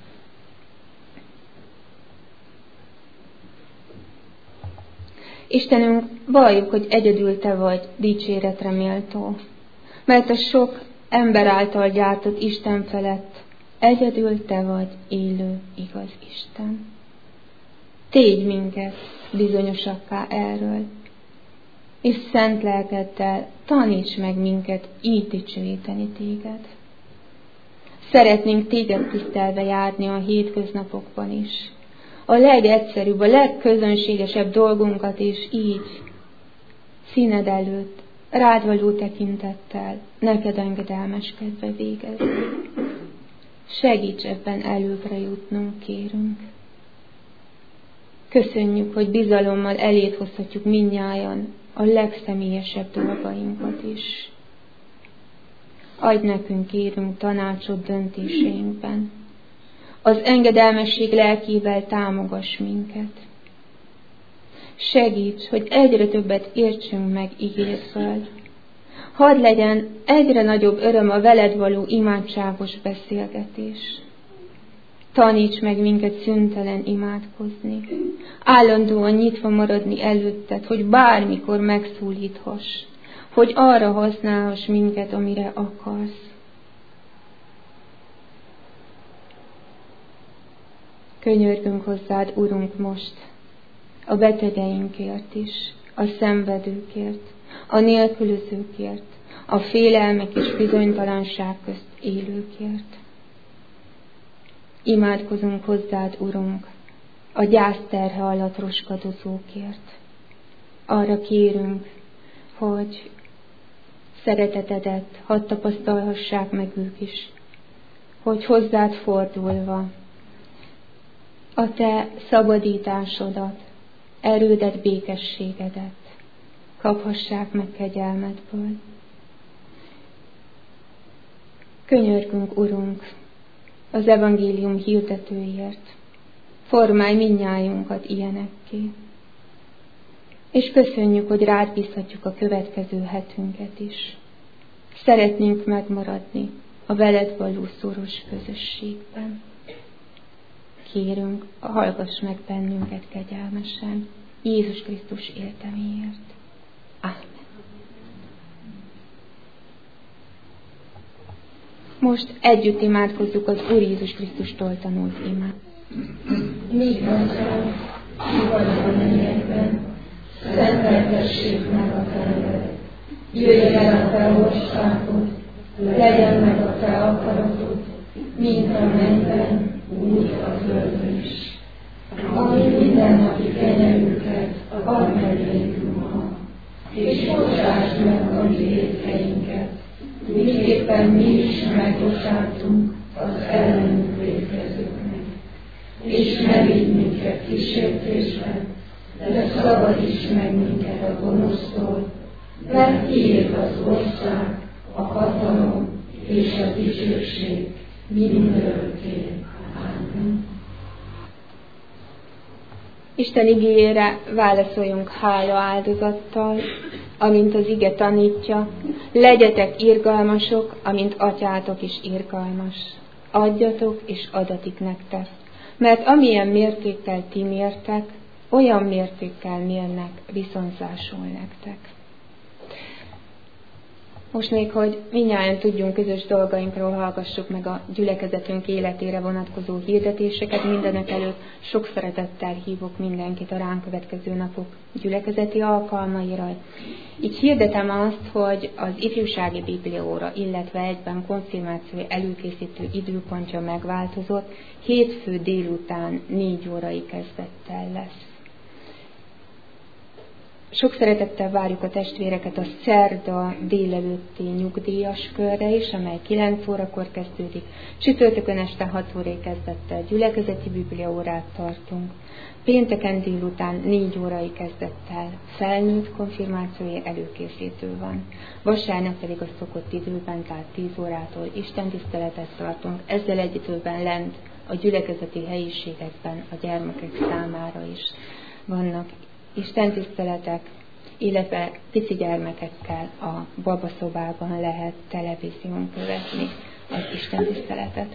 Istenünk, valljuk, hogy egyedül Te vagy dicséretre méltó, mert a sok ember által gyártott Isten felett egyedül Te vagy élő, igaz Isten. Tégy minket bizonyosakká erről, és szent lelkeddel taníts meg minket így dicsőíteni téged. Szeretnénk téged tisztelve járni a hétköznapokban is. A legegyszerűbb, a legközönségesebb dolgunkat is így, színed előtt, rád való tekintettel, neked engedelmeskedve végezni. Segíts ebben előbbre jutnunk, kérünk. Köszönjük, hogy bizalommal eléd hozhatjuk mindnyájan a legszemélyesebb dolgainkat is. Adj nekünk, kérünk, tanácsot döntéseinkben. Az engedelmesség lelkével támogass minket. Segíts, hogy egyre többet értsünk meg ígéretből. Hadd legyen egyre nagyobb öröm a veled való imádságos beszélgetés. Taníts meg minket szüntelen imádkozni, állandóan nyitva maradni előtted, hogy bármikor megszólíthass, hogy arra használhass minket, amire akarsz. Könyörgünk hozzád, Urunk, most a betegeinkért is, a szenvedőkért, a nélkülözőkért, a félelmek és bizonytalanság közt élőkért. Imádkozunk hozzád, Urunk, a gyászterhe alatt roskadozókért. Arra kérünk, hogy szeretetedet hadd tapasztalhassák meg ők is, hogy hozzád fordulva a te szabadításodat, erődet, békességedet kaphassák meg kegyelmedből. Könyörgünk, Urunk, az evangélium hirdetőiért, formálj mindnyájunkat ilyenekké. És köszönjük, hogy rád bízhatjuk a következő hetünket is. Szeretnénk megmaradni a veled való szoros közösségben. Kérünk, hallgass meg bennünket kegyelmesen, Jézus Krisztus élteméért. Amen. Most együtt imádkozzuk az Úr Jézus Krisztustól tanult imát. Mi atyánk, ki vagy a mennyekben, szenteltessék meg a te neved. Jöjjön el a te országod, legyen meg a te akaratod, mint a mennyben, úgy a földön is. Ami mindennapi kenyerünket add meg nékünk ma, és bocsásd meg a mi vétkeinket, miképpen mi is megbocsátunk az ellenünk vétkezőknek. És ne vigy minket kísértésbe, de szabadíts meg minket a gonosztól, mert tiéd az ország, a hatalom és a dicsőség mindörökké. Amen. Isten igéjére válaszoljunk hála áldozattal, amint az ige tanítja, legyetek irgalmasok, amint atyátok is irgalmas. Adjatok, és adatik nektek, mert amilyen mértékkel ti mértek, olyan mértékkel mérnek, viszonzásul nektek. Most még, hogy mindnyájan tudjunk közös dolgainkról, hallgassuk meg a gyülekezetünk életére vonatkozó hirdetéseket. Mindenek előtt sok szeretettel hívok mindenkit a ránk következő napok gyülekezeti alkalmaira. Így hirdetem azt, hogy az ifjúsági bibliaóra, illetve egyben konfirmáció előkészítő időpontja megváltozott, hétfő délután négy órai kezdettel lesz. Sok szeretettel várjuk a testvéreket a szerda délelőtti nyugdíjas körre is, amely kilenc órakor kezdődik. Csütörtökön este hat órai kezdettel gyülekezeti bibliaórát tartunk. Pénteken délután négy órai kezdettel felnőtt konfirmációi előkészítő van. Vasárnap pedig a szokott időben, tehát tíz órától istentiszteletet tartunk. Ezzel egy időben lent a gyülekezeti helyiségekben a gyermekek számára is vannak istentiszteletek, illetve pici gyermekekkel a babaszobában lehet televízión követni az istentiszteletet.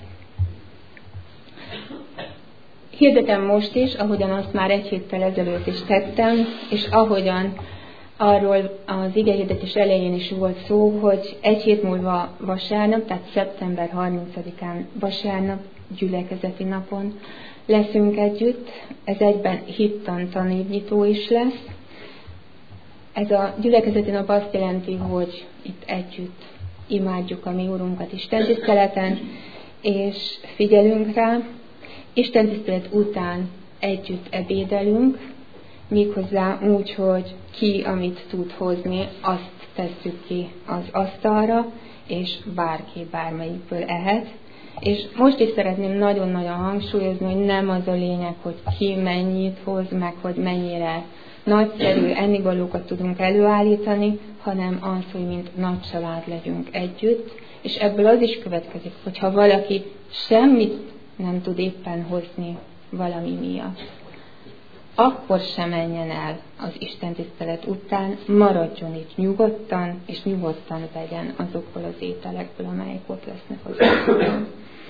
Hirdetem most is, ahogyan azt már egy héttel ezelőtt is tettem, és ahogyan arról az igehirdetés elején is volt szó, hogy egy hét múlva vasárnap, tehát szeptember harmincadikán vasárnap, gyülekezeti napon leszünk együtt. Ez egyben hittan tanévnyitó is lesz. Ez a gyülekezeti nap azt jelenti, hogy itt együtt imádjuk a mi Urunkat Isten tiszteleten, és figyelünk rá. Isten tisztelet után együtt ebédelünk, méghozzá úgy, hogy ki, amit tud hozni, azt tesszük ki az asztalra, és bárki bármelyikből ehet. És most is szeretném nagyon-nagyon hangsúlyozni, hogy nem az a lényeg, hogy ki mennyit hoz, meg hogy mennyire nagyszerű ennivalókat tudunk előállítani, hanem az, hogy mint nagy család legyünk együtt, és ebből az is következik, hogyha valaki semmit nem tud éppen hozni valami miatt, akkor sem menjen el az istentisztelet után, maradjon itt nyugodtan, és nyugodtan vegyen azokból az ételekből, amelyek ott lesznek az asztalon.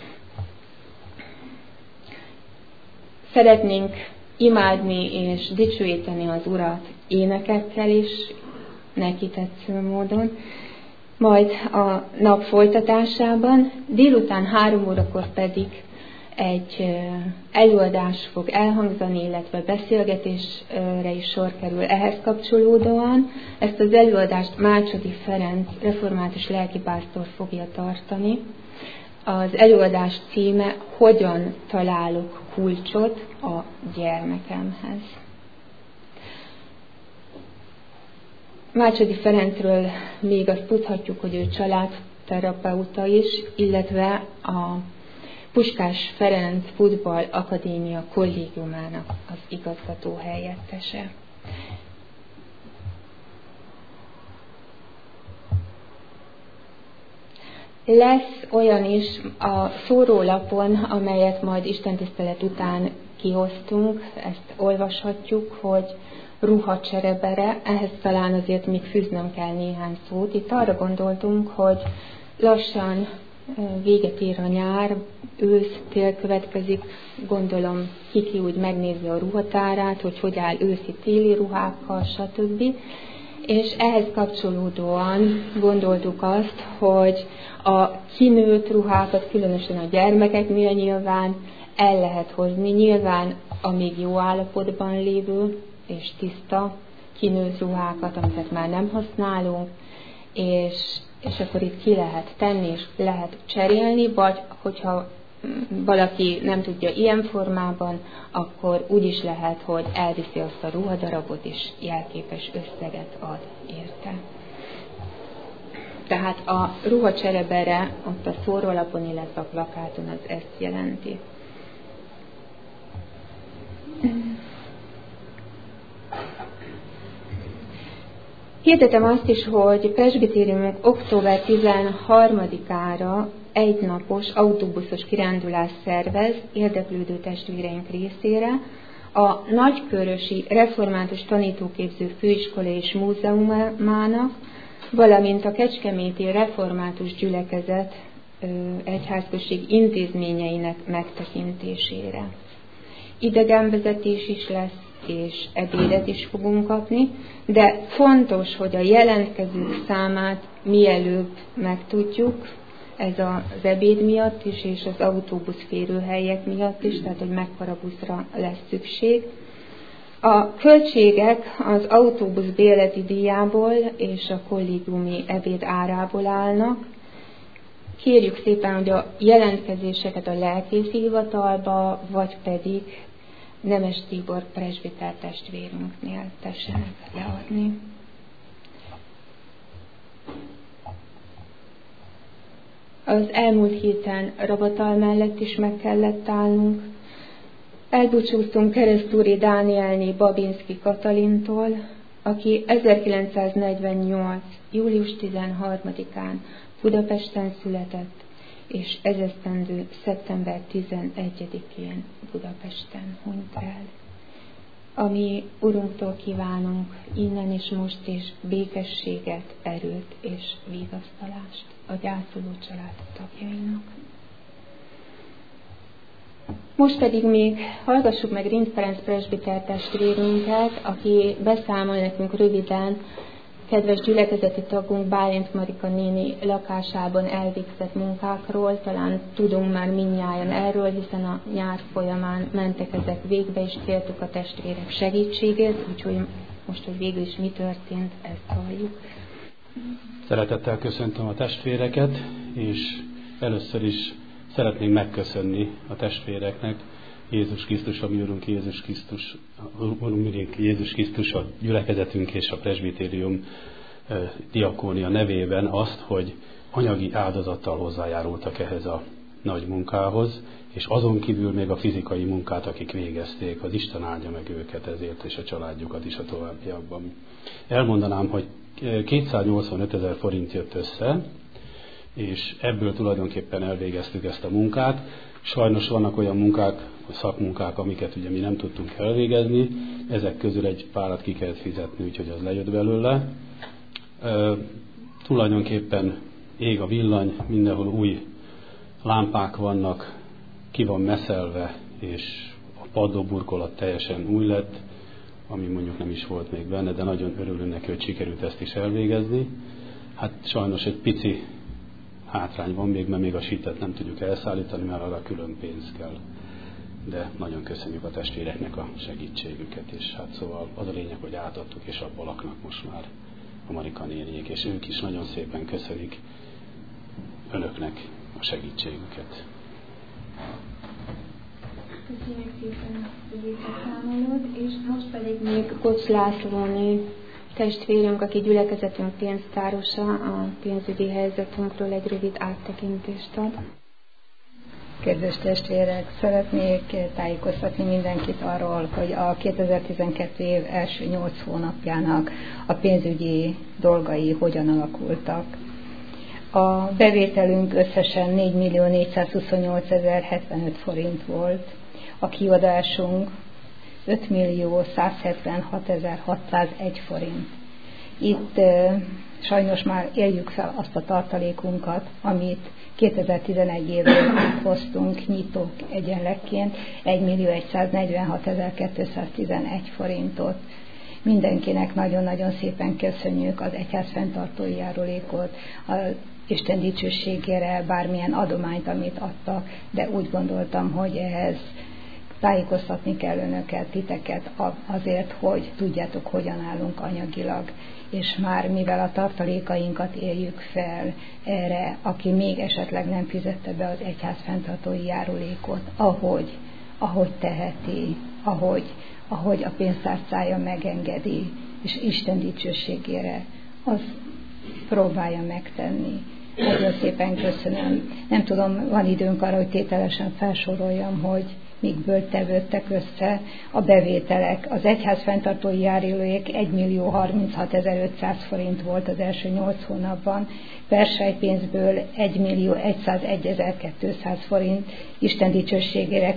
Szeretnénk imádni és dicsőíteni az Urat énekekkel is, neki tetsző módon. Majd a nap folytatásában, délután három órakor pedig egy előadás fog elhangzani, illetve beszélgetésre is sor kerül ehhez kapcsolódóan. Ezt az előadást Mácsodi Ferenc református lelkipásztor fogja tartani. Az előadás címe Hogyan találok kulcsot a gyermekemhez. Mácsodi Ferencről még azt tudhatjuk, hogy ő családterapeuta is, illetve a Puskás Ferenc Futball Akadémia kollégiumának az igazgató helyettese. Lesz olyan is a szórólapon, amelyet majd istentisztelet után kiosztunk, ezt olvashatjuk, hogy ruhacserebere, ehhez talán azért még fűznöm kell néhány szót. Itt arra gondoltunk, hogy lassan véget ér a nyár, ősz, tél következik, gondolom kiki úgy megnézi a ruhatárát, hogy hogy áll őszi-téli ruhákkal, stb. És ehhez kapcsolódóan gondoltuk azt, hogy a kinőtt ruhákat, különösen a gyermekeknél nyilván el lehet hozni, nyilván a még jó állapotban lévő és tiszta kinőtt ruhákat, amiket már nem használunk, és, és akkor itt ki lehet tenni, és lehet cserélni, vagy hogyha valaki nem tudja ilyen formában, akkor úgy is lehet, hogy elviszi azt a ruhadarabot, és jelképes összeget ad érte. Tehát a ruhacserebere ott a szórólapon, illetve a plakáton az ezt jelenti. Hirdetem azt is, hogy presbitériumunk október tizenharmadikára egynapos autóbuszos kirándulást szervez érdeklődő testvéreink részére a Nagykörösi Református Tanítóképző Főiskola és Múzeumának, valamint a Kecskeméti Református Gyülekezet egyházközség intézményeinek megtekintésére. Idegenvezetés is lesz, és ebédet is fogunk kapni, de fontos, hogy a jelentkezők számát mielőbb megtudjuk, ez az ebéd miatt is, és az autóbusz férőhelyek miatt is, tehát hogy mekkora buszra lesz szükség. A költségek az autóbusz bérleti díjából és a kollégiumi ebéd árából állnak. Kérjük szépen, hogy a jelentkezéseket a lelkészi hivatalba, vagy pedig Nemes Tibor presbiter testvérünknél tessenek leadni. Az elmúlt héten Ravatal mellett is meg kellett állnunk. Elbúcsúztunk Keresztúri Dánielné Babinszki Katalintól, aki ezerkilencszáznegyvennyolc. július tizenharmadikán Budapesten született, és ezesztendő szeptember tizenegyedikén Budapesten hunyt el. Ami Urunktól kívánunk innen és most is békességet, erőt és vigasztalást a gyászoló család tagjainak. Most pedig még hallgassuk meg Rindt Ferenc presbiter testvérünket, aki beszámol nekünk röviden kedves gyülekezeti tagunk Bálint Marika néni lakásában elvégzett munkákról. Talán tudunk már mindnyájan erről, hiszen a nyár folyamán mentek ezek végbe, és kértük a testvérek segítségét, úgyhogy most, hogy végül is mi történt, ezt halljuk. Szeretettel köszöntöm a testvéreket, és először is szeretnénk megköszönni a testvéreknek, Jézus Krisztus, a mi Urunk Jézus Krisztus, Urunk Jézus Krisztus, a gyülekezetünk és a presbitérium diakónia nevében azt, hogy anyagi áldozattal hozzájárultak ehhez a nagy munkához, és azon kívül még a fizikai munkát, akik végezték, az Isten áldja meg őket ezért, és a családjukat is a továbbiakban. Elmondanám, hogy kétszáznyolcvanöt ezer forint jött össze, és ebből tulajdonképpen elvégeztük ezt a munkát. Sajnos vannak olyan munkák, szakmunkák, amiket ugye mi nem tudtunk elvégezni, ezek közül egy párat ki kellett fizetni, úgyhogy az lejött belőle. E, tulajdonképpen ég a villany, mindenhol új lámpák vannak, ki van messzelve, és a padlóburkolat teljesen új lett, ami mondjuk nem is volt még benne, de nagyon örülünk neki, hogy sikerült ezt is elvégezni. Hát sajnos egy pici hátrány van még, mert még a sítet nem tudjuk elszállítani, mert arra külön pénz kell. De nagyon köszönjük a testvéreknek a segítségüket, és hát szóval az a lényeg, hogy átadtuk, és abból laknak most már a Marika néniék, és ők is nagyon szépen köszönik önöknek a segítségüket. Köszönjük szépen, hogy beszámolod, és most pedig még Kocs Lászlóné testvérünk, aki gyülekezetünk pénztárosa, a pénzügyi helyzetünkről egy rövid áttekintést ad. Kedves testvérek, szeretnék tájékoztatni mindenkit arról, hogy a kétezer-tizenkettő év első nyolc hónapjának a pénzügyi dolgai hogyan alakultak. A bevételünk összesen négymillió négyszázhuszonnyolcezer hetvenöt forint volt, a kiadásunk ötmillió százhetvenhatezer hatszázegy forint. Itt e, sajnos már éljük fel azt a tartalékunkat, amit kétezer-tizenegy évben hoztunk nyitók egyenlegként egymillió száznegyvenhatezer kétszáztizenegy forintot. Mindenkinek nagyon-nagyon szépen köszönjük az egyház fenntartói járulékot, az Isten dicsőségére bármilyen adományt, amit adtak, de úgy gondoltam, hogy ehhez tájékoztatni kell önöket, titeket azért, hogy tudjátok, hogyan állunk anyagilag. És már mivel a tartalékainkat éljük fel erre, aki még esetleg nem fizette be az egyház fenntartói járulékot, ahogy, ahogy teheti, ahogy, ahogy a pénztárcája megengedi, és Isten dicsőségére, az próbálja megtenni. Nagyon szépen köszönöm. Nem tudom, van időnk arra, hogy tételesen felsoroljam, hogy mikből tevődtek össze a bevételek. Az egyház fenntartói járulék egymillió harminchatodezer-ötszáz forint volt az első nyolc hónapban, persejpénzből egymillió százegyezer-kétszáz forint, Isten dicsőségére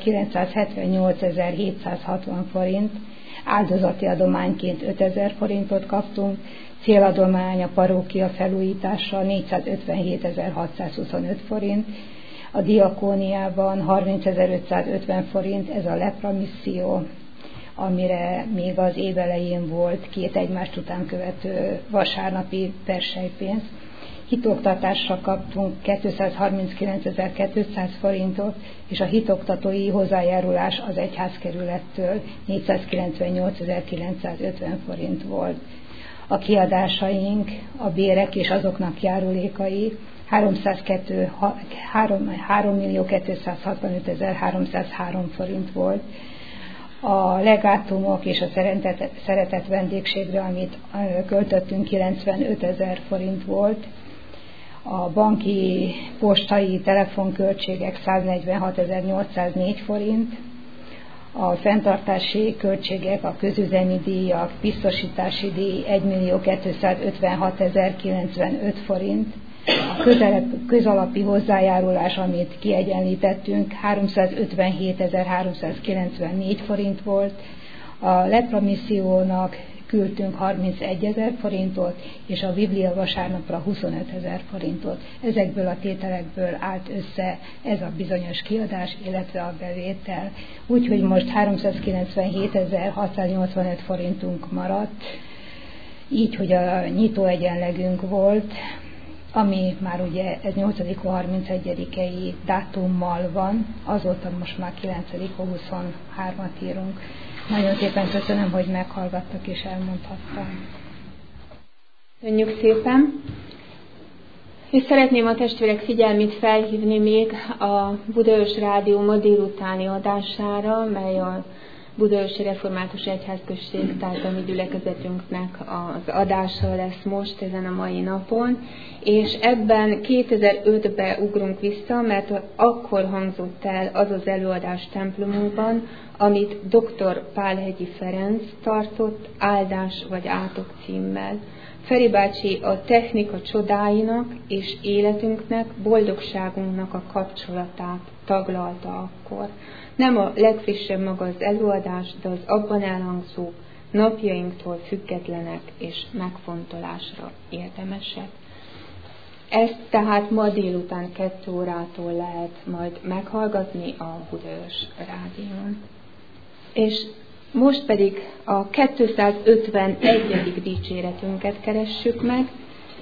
kilencszázhetvennyolcezer-hétszázhatvan forint, áldozati adományként ötezer forintot kaptunk, céladomány a parókia felújítása négyszázötvenhétezer-hatszázhuszonöt forint, a diakóniában harmincezer-ötszázötven forint, ez a lepra misszió, amire még az év elején volt két egymást után követő vasárnapi persejpénz. Hitoktatásra kaptunk kétszázharminckilencezer-kétszáz forintot, és a hitoktatói hozzájárulás az egyházkerülettől négyszázkilencvennyolcezer-kilencszázötven forint volt. A kiadásaink, a bérek és azoknak járulékai hárommillió kétszázhatvanötezer-háromszázhárom forint volt. A legátumok és a szeretet, szeretet vendégségre, amit költöttünk, kilencvenötezer forint volt. A banki, postai, telefonköltségek száznegyvenhatezer-nyolcszáznégy forint. A fenntartási költségek, a közüzemi díjak, biztosítási díj egymillió kétszázötvenhatezer-kilencvenöt forint. A közelep, közalapi hozzájárulás, amit kiegyenlítettünk, háromszázötvenhétezer-háromszázkilencvennégy forint volt. A lepra missziónak küldtünk harmincegyezer forintot, és a Biblia vasárnapra huszonötezer forintot. Ezekből a tételekből állt össze ez a bizonyos kiadás, illetve a bevétel. Úgyhogy most háromszázkilencvenhétezer-hatszáznyolcvanöt forintunk maradt, így, hogy a nyitó egyenlegünk volt, ami már ugye ez nyolcadika harmincegyedikei dátummal van, azóta most már kilencadika huszonhármat írunk. Nagyon szépen köszönöm, hogy meghallgattak és elmondhattam. Köszönjük szépen! És szeretném a testvérek figyelmét felhívni még a Budaörsi Rádió ma délutáni adására, mely a Budaörsi Református Egyházközség társadalmi gyülekezetünknek az adása lesz most ezen a mai napon, és ebben kétezer-ötbe ugrunk vissza, mert akkor hangzott el az az előadás templomunkban, amit dr. Pálhegyi Ferenc tartott, Áldás vagy átok címmel. Feri bácsi a technika csodáinak és életünknek, boldogságunknak a kapcsolatát taglalta akkor. Nem a legfrissebb maga az előadás, de az abban elhangzó napjainktól függetlenek és megfontolásra érdemesek. Ezt tehát ma délután kettő órától lehet majd meghallgatni a Budaörs Rádión. És most pedig a kétszázötvenegyedik dicséretünket keressük meg,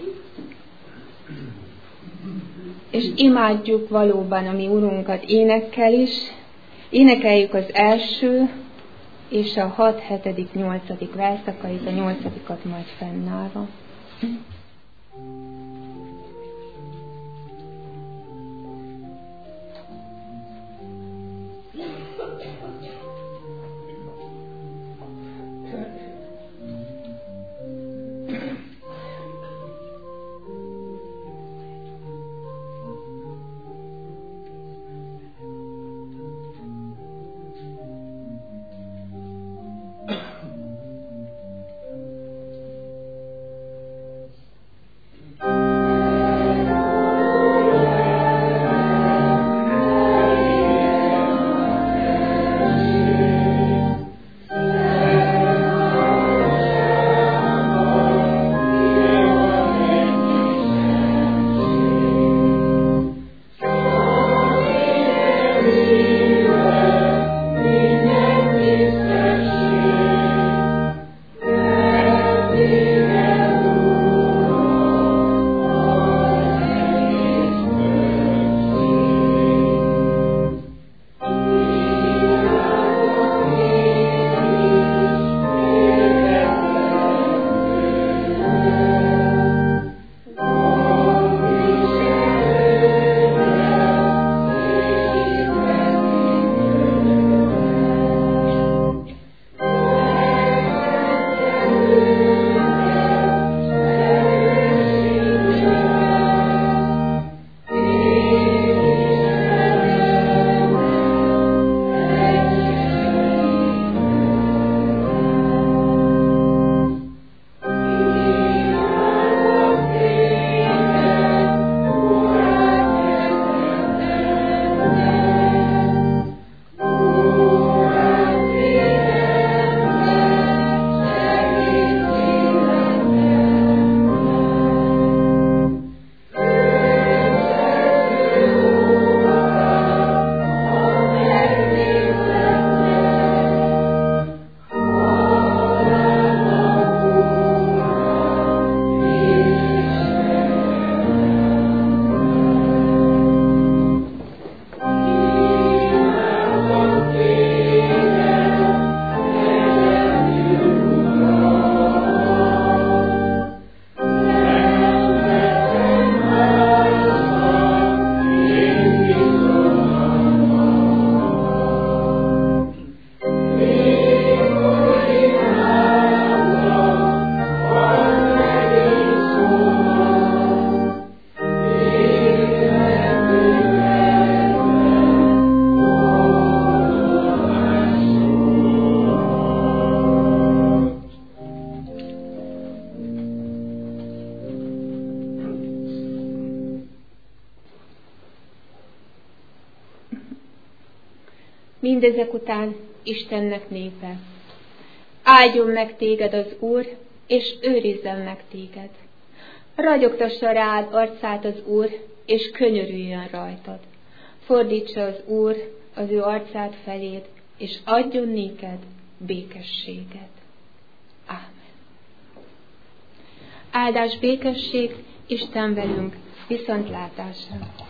és imádjuk valóban a mi Urunkat énekkel is. Énekeljük az első és a hat, hetedik, nyolcadik verszakait, a nyolcadikat majd fennállva. Mindezek után Istennek népe. Áldjon meg téged az Úr, és őrizzen meg téged. Ragyogtassa rád arcát az Úr, és könyörüljön rajtad. Fordítsa az Úr az ő arcát feléd, és adjon néked békességet. Ámen. Áldás, békesség, Isten velünk, viszontlátásra.